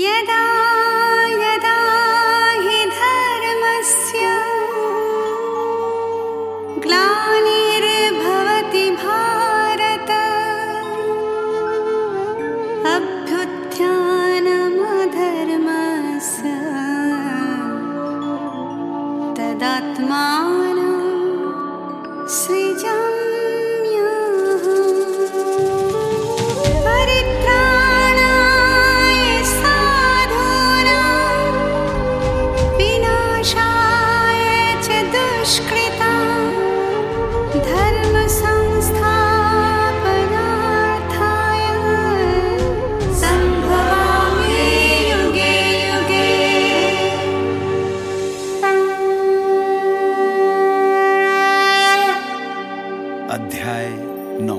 यदा यदा हि धर्मस्य ग्लानिर्भवति भारत अभ्युत्थानमधर्मस्य तदात्मानं सृजाम्यहम्। अध्याय 9।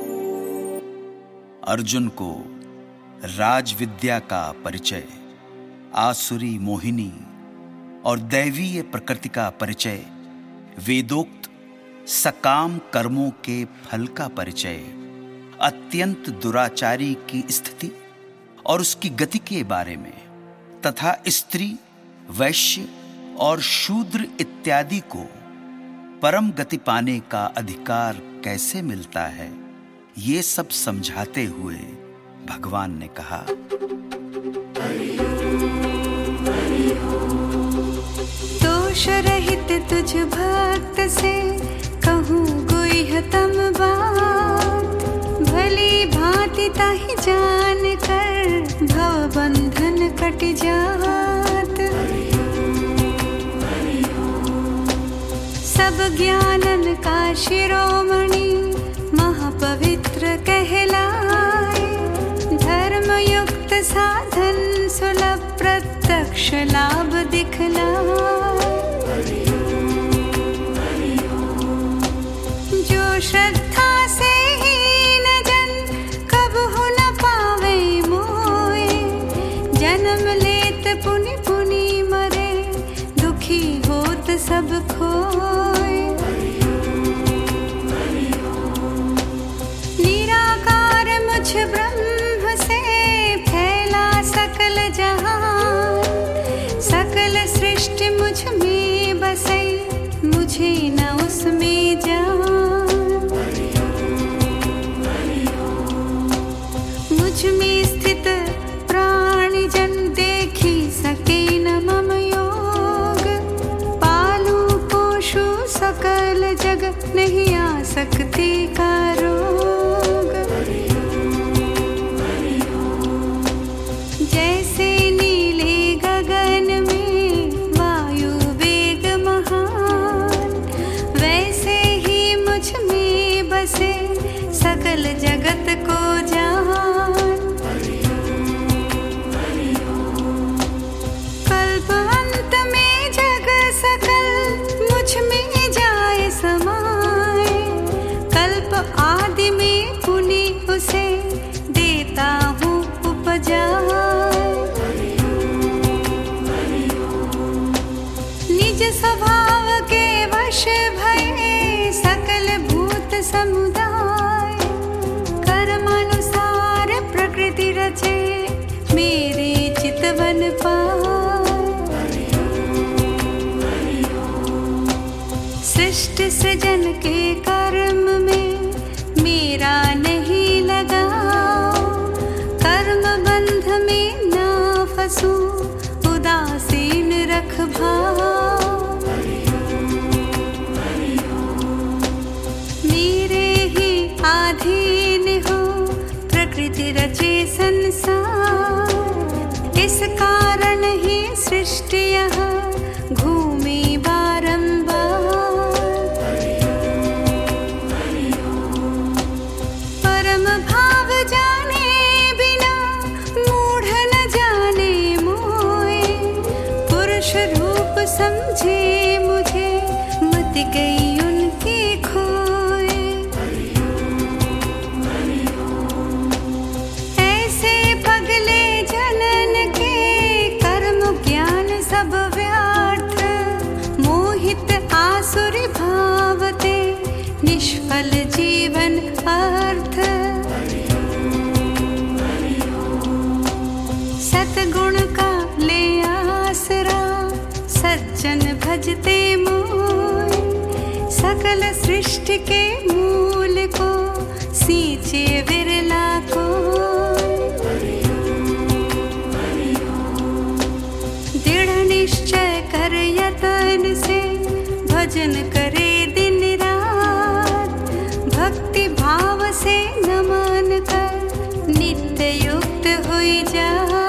अर्जुन को राज विद्या का परिचय, आसुरी मोहिनी और दैवीय प्रकृति का परिचय, वेदोक्त सकाम कर्मों के फल का परिचय, अत्यंत दुराचारी की स्थिति और उसकी गति के बारे में, तथा स्त्री, वैश्य और शूद्र इत्यादि को परम गति पाने का अधिकार कैसे मिलता है, ये सब समझाते हुए भगवान ने कहा। दोष रहित तुझ भक्त से कहूँ गुह्यतम बात, भली भांति ताहि जान कर भव बंधन कट जात। सब ज्ञानन का शिरोमणि महापवित्र कहलाए, धर्मयुक्त साधन सुलभ प्रत्यक्ष लाभ दिखलाए। जो श्रद्धा से हीन जन कबहु न पावे मोए, जन्म लेत पुनि पुनि मरे दुखी होत सब खोए। निराकार मुझ ब्रह्म से फैला सकल जहान, सकल सृष्टि मुझ में बसे मुझे न उसमें जान। मुझ में स्थित प्राणी जन देखी सके न मम योग, पालू पोषू सकल जग नहीं आ सकती का रोग। जैसे नीले गगन में वायु वेग महान, वैसे ही मुझ में बसे सकल जगत को जान। कल्प अंत में जग सकल मुझ में जाए समाए, कल्प आदि में पुनि उसे देता हूँ उपजाए। निज स्वभाव के वश भये सकल भूत समुदाय, कर्मानुसार प्रकृति रचे मेरे चितवन पाए। सृष्टि सृजन के कर्म में मेरा नहीं लगाओ, कर्म बंध में ना फंसूं उदासीन रख भाव। मेरे ही अधीन हो प्रकृति रचे संसार, इस कारण ही सृष्टि यहाँ घूमे बारंबार। परम भाव जाने बिना मूढ़ न जाने मोए, पुरुष रूप समझे मुझे मत गई उनके खोए। ऐसे पगले जनन के कर्म ज्ञान सब व्यर्थ, मोहित आसुरी भावते निष्फल जीवन अर्थ। सतगुण भजते मोय, सकल सृष्टि के मूल को सींचे विरला को। दृढ़ निश्चय कर यतन से भजन करे दिन रात, भक्ति भाव से नमन कर नित्य युक्त हुई जा।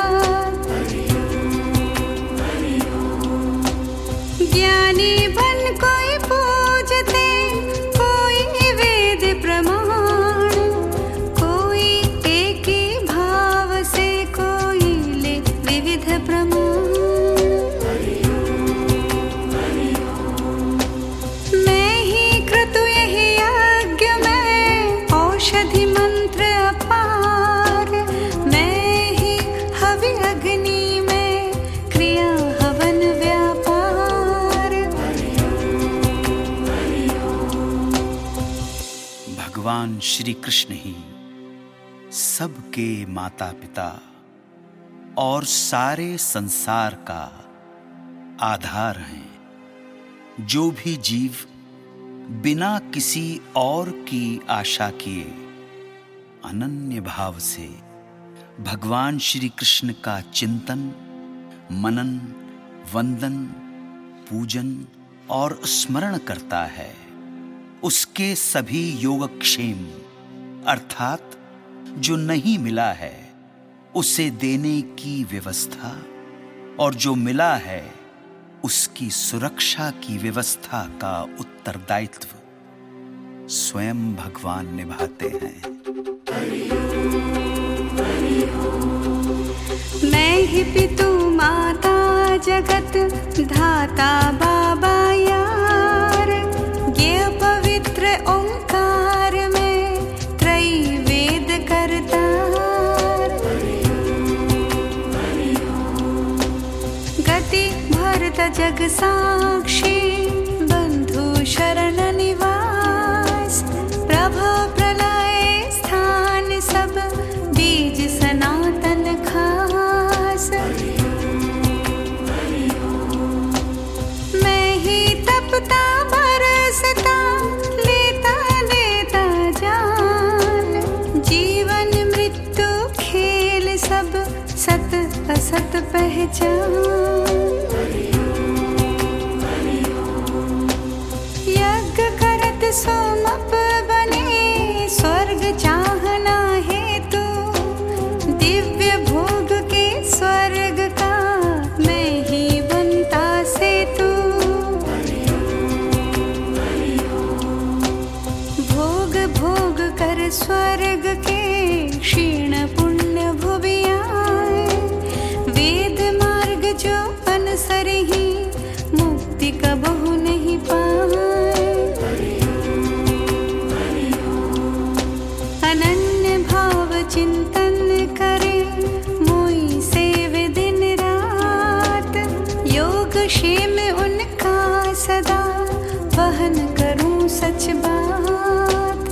ज्ञानी बन कोई पूजते, कोई वेद प्रमाण, कोई एक ही भाव से कोई ले विविध प्रमाण। मैं ही क्रतु यही यज्ञ में, औषधि मंत्र अपार, मैं ही हवि अग्नि में, क्रिया हवन व्यापार। भगवान श्री कृष्ण ही सबके माता पिता और सारे संसार का आधार हैं। जो भी जीव बिना किसी और की आशा किए अनन्य भाव से भगवान श्री कृष्ण का चिंतन, मनन, वंदन, पूजन और स्मरण करता है, उसके सभी योगक्षेम अर्थात जो नहीं मिला है उसे देने की व्यवस्था, और जो मिला है उसकी सुरक्षा की व्यवस्था का उत्तरदायित्व स्वयं भगवान निभाते हैं। मैं ही पितु माता जगत धाता बाबा यार, ये पवित्र ओंकार में त्रयी वेद करतार। गति भरत जग साक्षी, बंधु शरण निवास, प्रभव प्रलय स्थान सब बीज सनातन खास। मैं ही तपता बरसता, लेता देता जान, जीवन मृत्यु खेल सब सत असत पहचान। यज्ञ करत सोमप बने, स्वर्ग चाहना हेतु, दिव्य भोग के स्वर्ग का मैं ही बनता सेतु। भोग भोग कर स्वर्ग के क्षीण पुण्य भुवि आए, वेद मार्ग जो अनसर ही मुक्ति कबहु नहीं पाए। अनन्य भाव चिंतन करे, मोई सेवे दिन रात, योग क्षेम उनका सदा वहन करूं सच बात।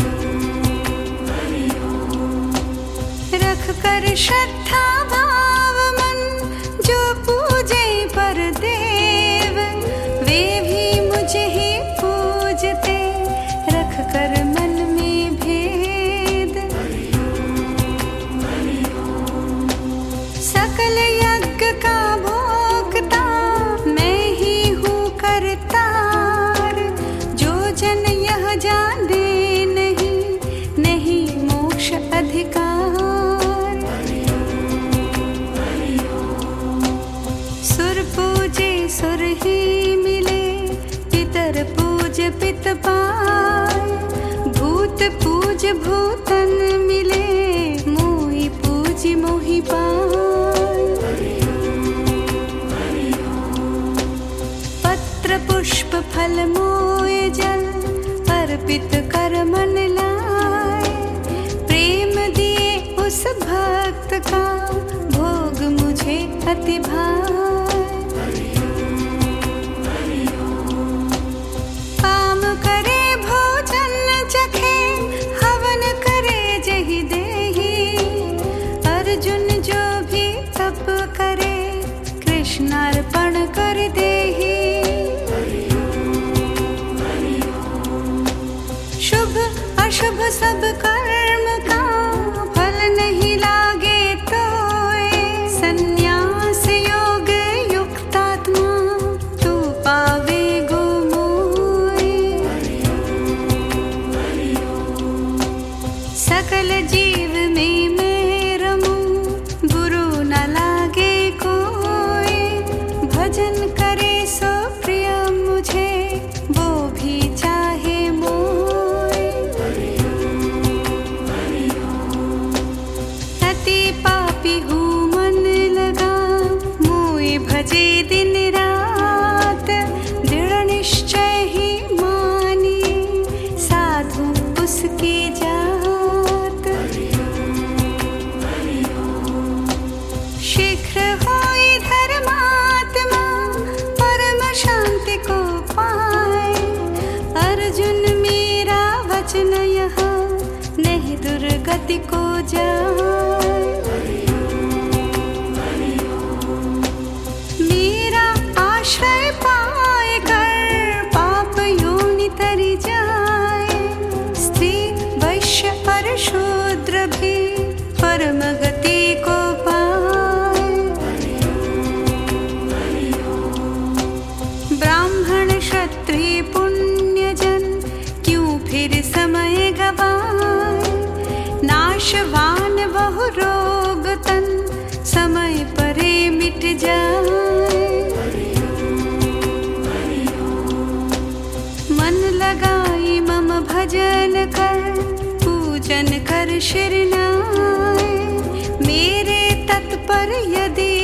रख कर श्रद्धा भाव मन, जो पूजे पर देव, वे भी मुझे ही पूजते, रख कर मन में भेद। सकल यज्ञ का भोक्ता मैं ही हूँ करतार, जो जन यह जाने नहीं, नहीं मोक्ष अधिकार। सुर पूजे सुर ही मिले, पितर पूज पित पाए, भूत पूज भूतन मिले, मोहि पूज मोहि पाए। पत्र पुष्प फल मोय जल, अर्पित कर मन लाए, प्रेम दिए उस भक्त का भोग मुझे अति भाए। काम करे भोजन चखे, हवन करे जहि देहि, अर्जुन जो भी तप करे, कृष्णार्पण कर देहि। सब कर्म का फल नहीं लागे तो संन्यास योग युक्तात्मा तू पावे गो मोए। सकल जीव में मैं रमूं बुरु न लागे कोई, भजन करे सो प्रिय मुझे वो भी चाहे मोए। अति पापी हूँ मन लगा मोए भजे दिन रात, दृढ़ निश्चय ही मानिए साधु उसकी जात। शीघ्र होई धर्मात्मा परम शांति को पाए, अर्जुन मेरा वचन यह नहीं दुर्गति को जाए। मेरा आश्रय पाए कर पाप योनि तरि जाए, स्त्री वैश्य पर शूद्र भी परम गति को पाए। ब्राह्मण क्षत्रिय पुण्यजन क्यों फिर समय गवाए, नाशवान बहु रोग तन समय परे मिट जाए। मन लगाई मम भजन कर पूजन कर शिर नाय, मेरे तत्पर यदि